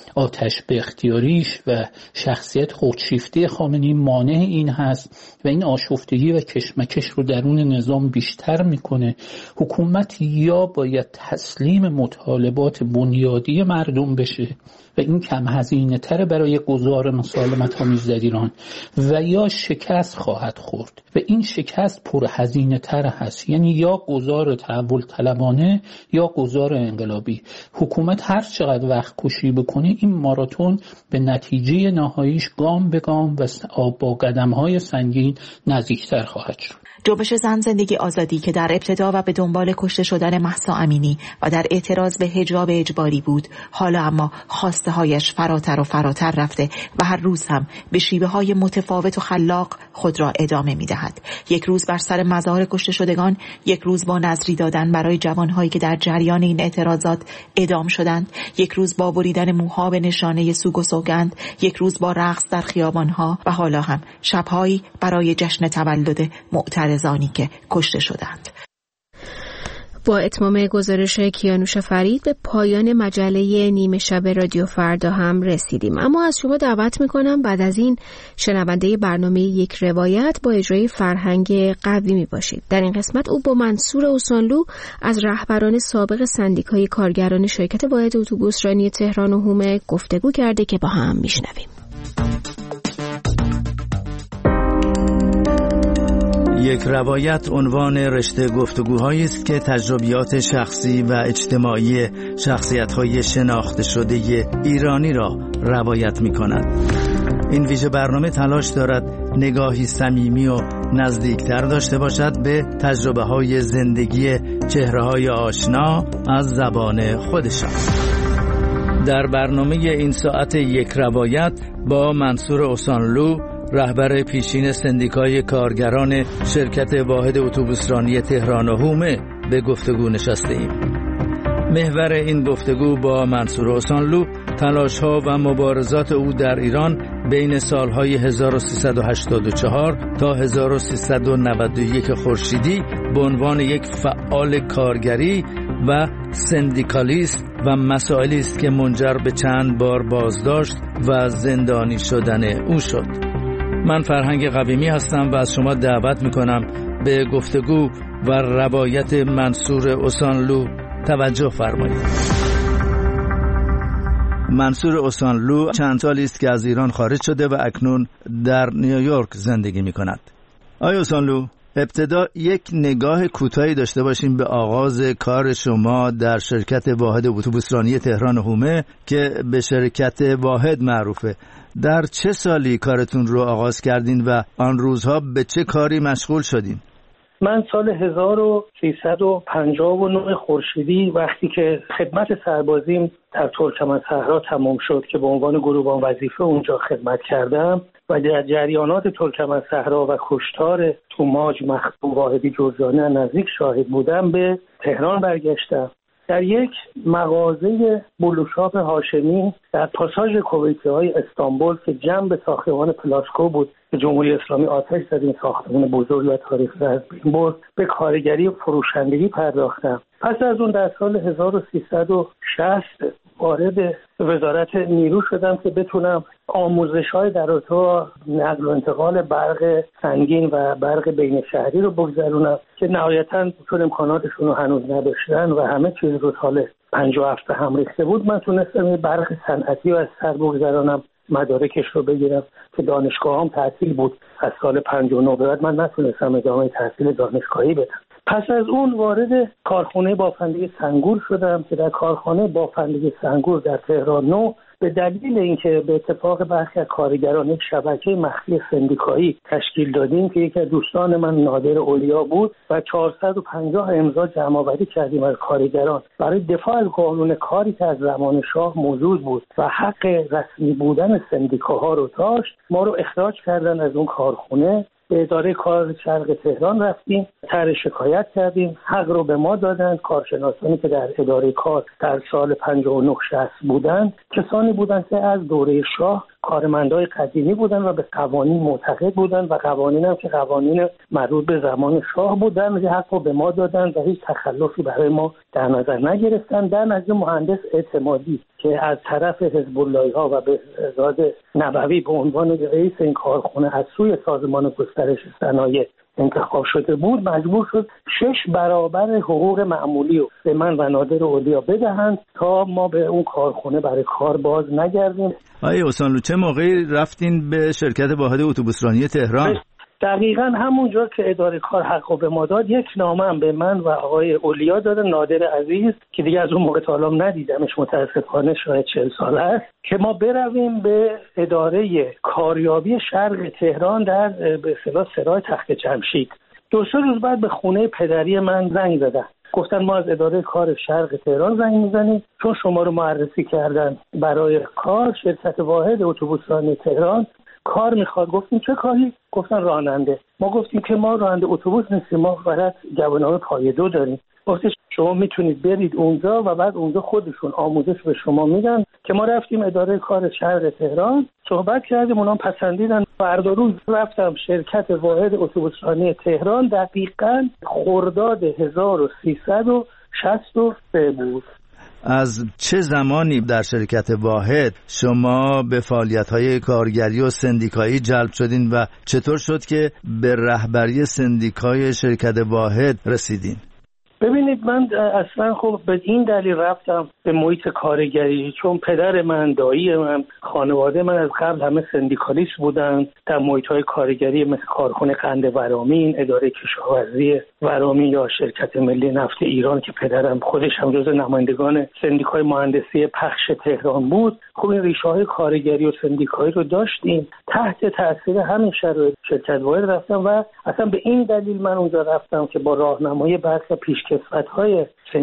آتش به اختیاریش و شخصیت خودشیفته خامنه‌ای مانع این هست و این آشفتگی و کشمکش رو درون نظام بیشتر میکنه. حکومت یا باید تسلیم مطالبات بنیادی مردم بشه و این کم هزینه تر برای گذار مسالمت آمیز در ایران و یا شکست خواهد خورد و این شکست پر هزینه تر هست. یعنی یا گذار تحول طلبانه یا گذار انقلابی. حکومت هر چقدر وقت کشی بکنه، این ماراتون به نتیجه نهاییش گام به گام و با قدم‌های سنگین نزدیکتر خواهد شد. جنبش زن، زندگی، آزادی که در ابتدا و به دنبال کشته شدن مهسا امینی و در اعتراض به حجاب اجباری بود، حالا اما خواسته هایش فراتر و فراتر رفته و هر روز هم به شیوه های متفاوت و خلاق خود را ادامه می دهد. یک روز بر سر مزار کشته شدگان، یک روز با نظری دادن برای جوانهایی که در جریان این اعتراضات اعدام شدند، یک روز با بریدن موها به نشانه سوگ و سوگند، یک روز با رقص در خیابانها و حالا هم شبهایی برای جشن تولد معترضانی که کشته شدند. با اتمام گزارش کیانوش فرید به پایان مجله نیمه شب رادیو فردا هم رسیدیم، اما از شما دعوت میکنم بعد از این شنونده برنامه یک روایت با اجرای فرهنگ قویمی باشید. در این قسمت او با منصور اوسانلو از رهبران سابق سندیکای کارگران شرکت واحد اتوبوسرانی تهران و حومه گفتگو کرده که با هم میشنویم. یک روایت عنوان رشته گفتگوهایی است که تجربیات شخصی و اجتماعی شخصیت‌های شناخته شده ایرانی را روایت می‌کند. این ویژه برنامه تلاش دارد نگاهی صمیمی و نزدیکتر داشته باشد به تجربه‌های زندگی چهره‌های آشنا از زبان خودشان. در برنامه این ساعت یک روایت با منصور اوسانلو، رهبر پیشین سندیکای کارگران شرکت واحد اتوبوسرانی تهران و حومه به گفتگو نشسته ایم. محور این گفتگو با منصور اوسانلو تلاش‌ها و مبارزات او در ایران بین سالهای 1384 تا 1391 خورشیدی به عنوان یک فعال کارگری و سندیکالیست و مسائلی است که منجر به چند بار بازداشت و زندانی شدن او شد. من فرهنگ قویمی هستم و از شما دعوت میکنم به گفتگو و روایت منصور اوسانلو توجه فرمایید. منصور اوسانلو چند سالی است که از ایران خارج شده و اکنون در نیویورک زندگی میکند. آقای اوسانلو، ابتدا یک نگاه کوتاهی داشته باشیم به آغاز کار شما در شرکت واحد اتوبوسرانی تهران و حومه که به شرکت واحد معروفه. در چه سالی کارتون رو آغاز کردین و آن روزها به چه کاری مشغول شدین؟ من سال 1359 خورشیدی وقتی که خدمت سربازیم در ترکمنصحرا تمام شد که به عنوان گروبان وظیفه اونجا خدمت کردم و در جریانات ترکمنصحرا و کشتار توماج مخدوم واحدی جرجانی نزدیک شاهد بودم، به تهران برگشتم. در یک مغازه بلوشاپ هاشمی در پاساژ کویتی‌های استانبول که جنب ساختمان پلاسکو بود که جمهوری اسلامی آتش زد این ساختمان بزرگ و تاریخی از بین برد، به کارگری و فروشندگی پرداختم. پس از اون در سال 1360 وارد وزارت نیرو شدم که بتونم آموزش‌های در رابطه نقل و انتقال برق سنگین و برق بین شهری رو بگذرونم که نهایتاً چون امکاناتشون رو هنوز نداشتن و همه چیز رو سال 57 هم ریخته بود، من تونستم این برق صنعتی رو از سر بگذرانم، مدارکش رو بگیرم که دانشگاه هم تعطیل بود. از سال 59 به بعد من نتونستم ادامه تحصیل دانشگاهی بدم. پس از اون وارد کارخانه بافندگی سنگور شدم که در کارخانه بافندگی سنگور در تهران نو به دلیل اینکه به اتفاق برخی از کارگران یک شبکه مخفی سندیکایی تشکیل دادیم که یکی از دوستان من نادر اولیا بود و 450 امضا جمع‌آوری کردیم از کارگران برای دفاع از قانون کاری که از زمان شاه موجود بود و حق رسمی بودن سندیکاها رو داشت، ما رو اخراج کردن از اون کارخانه. به اداره کار شرق تهران رفتیم، طرح شکایت کردیم، حق رو به ما دادن. کارشناسانی که در اداره کار در سال 59-60 بودن کسانی بودن که از دوره شاه کارمندای قدیمی بودن و به قوانین معتقد بودن و قوانین هم که قوانین مربوط به زمان شاه بودن و حق رو به ما دادن و هیچ تخلفی برای ما در نظر نگرفتن. در نظر مهندس اعتمادی که از طرف حزب اللهی‌ها و بهزاد نبوی به عنوان رئیس این کارخانه از سوی سازمان گسترش صنایع انتخاب شده بود، مجبور شد 6 برابر حقوق معمولی رو به من و نادر اولیا بدهند تا ما به اون کارخانه برای کار باز نگردیم. آقای اوسانلو، چه موقعی رفتین به شرکت واحد اتوبوسرانی تهران؟ دقیقاً همونجا که اداره کار حقو به ما داد، یک نامه هم به من و آقای اولیا دادن، نادر عزیز که دیگه از اون موقع تا الان ندیدمش، متاسفانه شاید 40 ساله است، که ما برویم به اداره کاریابی شرق تهران در به اصطلاح سرای تخت جمشید. 2-3 روز بعد به خونه پدری من زنگ زدن، گفتن ما از اداره کار شرق تهران زنگ میزنیم چون شما رو معرفی کردن برای کار، شرکت واحد اتوبوسرانی تهران کار میخواد. گفتیم چه کاری؟ گفتن راننده. ما گفتیم که ما راننده اتوبوس نیستیم، ما فقط جوانان پایه 2 داریم. گفتش شما میتونید برید اونجا و بعد اونجا خودشون آموزش به شما میدن. که ما رفتیم اداره کار شهر تهران صحبت کردیم، اونا پسندیدن. فردا روز رفتم شرکت واحد اتوبوسرانی تهران، دقیقاً خرداد 1363 بود. از چه زمانی در شرکت واحد شما به فعالیت‌های کارگری و سندیکایی جلب شدین و چطور شد که به رهبری سندیکای شرکت واحد رسیدین؟ ببینید، من اصلا خب به این دلیل رفتم به محیط کارگری، چون پدر من، دایی من، خانواده من از قبل همه سندیکالیست بودن در محیط‌های کارگری مثل کارخانه قند ورامین، اداره کشاورزی ورامین یا شرکت ملی نفت ایران که پدرم خودش هم جزو نمایندگان سندیکای مهندسی پخش تهران بود. خب این ریشه‌های کارگری و سندیکایی رو داشتیم. تحت تاثیر همین شرایط شرکت واحد رفتم و اصلا به این دلیل من اونجا رفتم که با راهنمایی برخی پیشکسوت‌های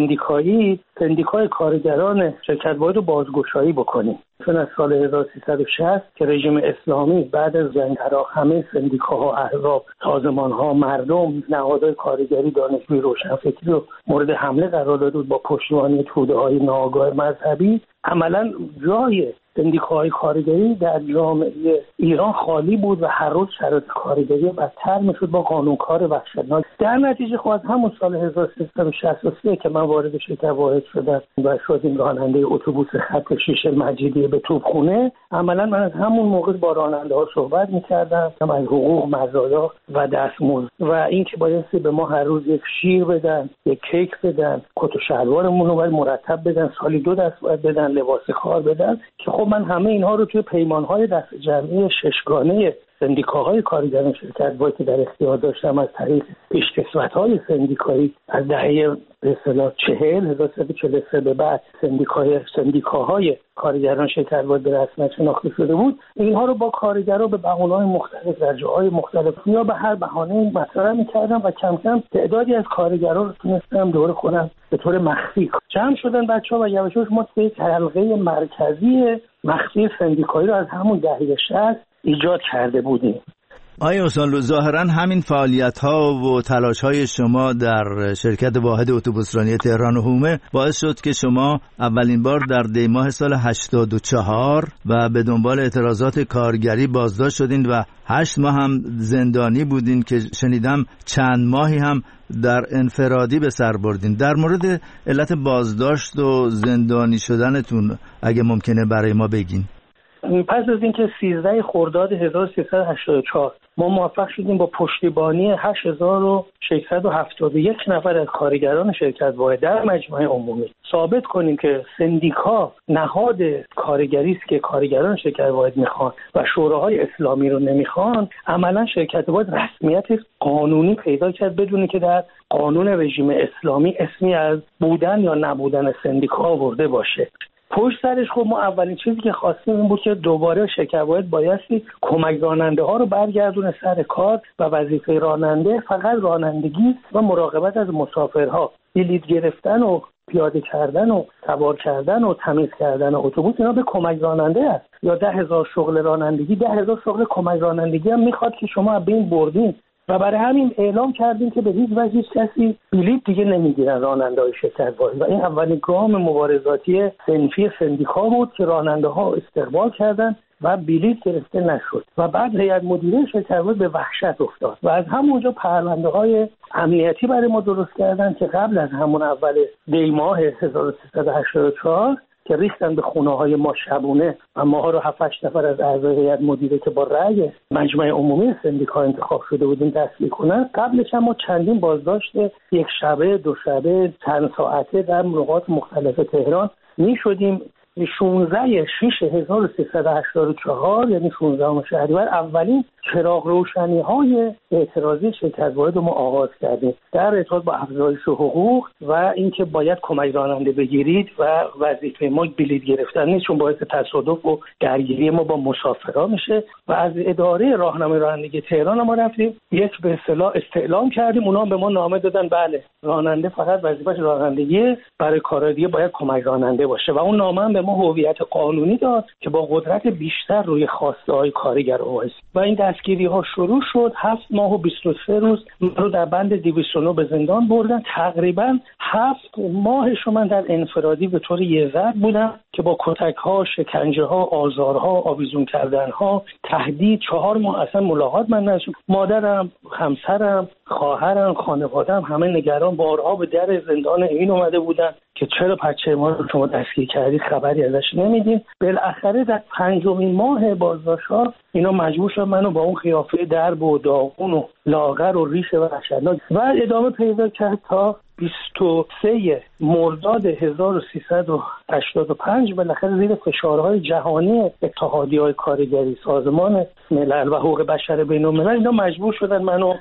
سندیکای کارگران شرکت واحد رو بازگشایی بکنیم. چون از سال 1360 که رژیم اسلامی بعد از جنگ عراق همه سندیکاها، احزاب، سازمان‌ها، مردم، نهادهای کارگری، دانشجوی، روشنفکری رو مورد حمله قرار داده بود با پشتیبانی توده‌های ناآگاه مذهبی، عملاً جای سندیکاهای کارگری در جامعه ایران خالی بود و هر روز شرایط کارگری بدتر میشد با قانونکار وحشتناک. در نتیجه خب از همون سال 1363 که من وارد شرکت واحد شدم و شدیم راننده اتوبوس خط 6 مجیدیه به توپخونه، عملا من از همون موقع با راننده‌ها صحبت می‌کردم از حقوق، مزایا و دستمزد و اینکه بایستی به ما هر روز یک شیر بدن، یک کیک بدن، کت و شلوارمون رو باید مرتب بدن، سالی 2 دست باید بدن، لباس کار بدن. که خب من همه اینها رو توی پیمان‌های دست جمعی ششگانه سندیکاهای کارگران شرکت واحد که در اختیار داشتم از طریق پیشکسوت‌های سندیکایی از دهه به اصطلاح 1343 به بعد سندیکاهای کارگران شرکت واحد به رسمیت شناخته شده بود. اینها رو با کارگران به بهانه‌های مختلف در جاهای مختلف یا به هر بهانه‌ای مطرح می‌کردم و کم کم تعدادی از کارگران رو تونستم دور خودم به طور مخفی جمع شدن بچه‌ها و یواش یواش ما یک حلقه مرکزی مخفی سندیکایی رو از همون دهه 60 ایجاد کرده بودیم. آقای حسینلو، ظاهراً همین فعالیت‌ها و تلاش‌های شما در شرکت واحد اتوبوسرانی تهران و حومه باعث شد که شما اولین بار در دی ماه سال 84 و به دنبال اعتراضات کارگری بازداشت شدین و 8 ماه هم زندانی بودین که شنیدم چند ماهی هم در انفرادی به سر بردین. در مورد علت بازداشت و زندانی شدنتون اگه ممکنه برای ما بگین. پس از اینکه 13 خرداد 1384 ما موفق شدیم با پشتیبانی 8671 نفر از کارگران شرکت واحد در مجمع عمومی ثابت کنیم که سندیکا نهاد کارگری است که کارگران شرکت واحد میخوان و شوراهای اسلامی رو نمیخوان، عملا شرکت واحد رسمیت قانونی پیدا کرد بدون که در قانون رژیم اسلامی اسمی از بودن یا نبودن سندیکا آورده باشه. پشت سرش خب ما اولین چیزی که خواستیم این بود که دوباره شرکت واحد بایستی کمک راننده ها رو برگردونه سر کار و وظیفه راننده فقط رانندگی و مراقبت از مسافرها، بلیط گرفتن و پیاده کردن و سوار کردن و تمیز کردن اتوبوس اینا به کمک راننده است. یا 10,000 شغل رانندگی، 10,000 شغل کمک رانندگی هم میخواد که شما از بین بردین و برای همین اعلام کردیم که به هیچ وجه کسی بلیط دیگه نمیگیرن راننده‌های شرکت واحد و این اولین گام مبارزاتی صنفی سندیکا بود که راننده‌ها استقبال کردن و بلیط گرفته نشد و بعد هیئت مدیره شرکت واحد به وحشت افتاد و از همونجا پرونده‌های امنیتی برای ما درست کردن که قبل از همون اول دی ماه 1384 که ریختن به خونه‌های ما شبونه و ماها رو 7-8 نفر از اعضای هیئت مدیره که با رأی مجمع عمومی سندیکا انتخاب شده بودیم دستگیر کنن. قبلش هم ما چندین بازداشت 1 شبه، 2 شبه، چند ساعته در نقاط مختلف تهران می‌شدیم. 16/6/1384 یعنی 16 شهریور اولین چراغ روشنی‌های اعتراضی شرکت واحد ما آغاز کردیم در ارتباط با افزایش حقوق و اینکه باید کمک راننده بگیرید و وظیفه ما بلیط گرفتن نیست چون باعث تصادف و درگیری ما با مسافرها میشه و از اداره راهنمای رانندگی تهران ما رفتیم یک به اصطلاح استعلام کردیم، اونا به ما نامه دادن بله راننده فقط وظیفه‌اش رانندگی، برای کارهای دیگه باید کمک راننده باشه و اون نامه هم به ما هویت قانونی داد که با قدرت بیشتر روی خواسته‌های کارگر اوست و این دستگیری ها شروع شد. 7 ماه و 23 روز من رو در بند 209 به زندان بردن. تقریبا 7 ماهش من در انفرادی به طور یه ضرب بودم که با کتک ها، شکنجه ها، آزارها، آویزون کردن ها، تهدید. 4 ماه اصلا ملاقات من نشد. مادرم، همسرم، خواهرم، خانواده‌ام همه نگران، بارها به در زندان این اومده بودن که چرا بچه ما رو شما دستگیر کردید، خبری ازش نمیدین. بالاخره در 5مین ماه بازداشت‌ها اینا مجبور شدن منو با اون قیافه درب و داغون و لاغر و ریش وحشتناک و ادامه پیدا کرد تا 23 مرداد 1385 بالاخره زیر فشارهای جهانی اتحادیه‌های کارگری، سازمان ملل و حقوق بشر بین‌الملل اینا مجبور شدن منو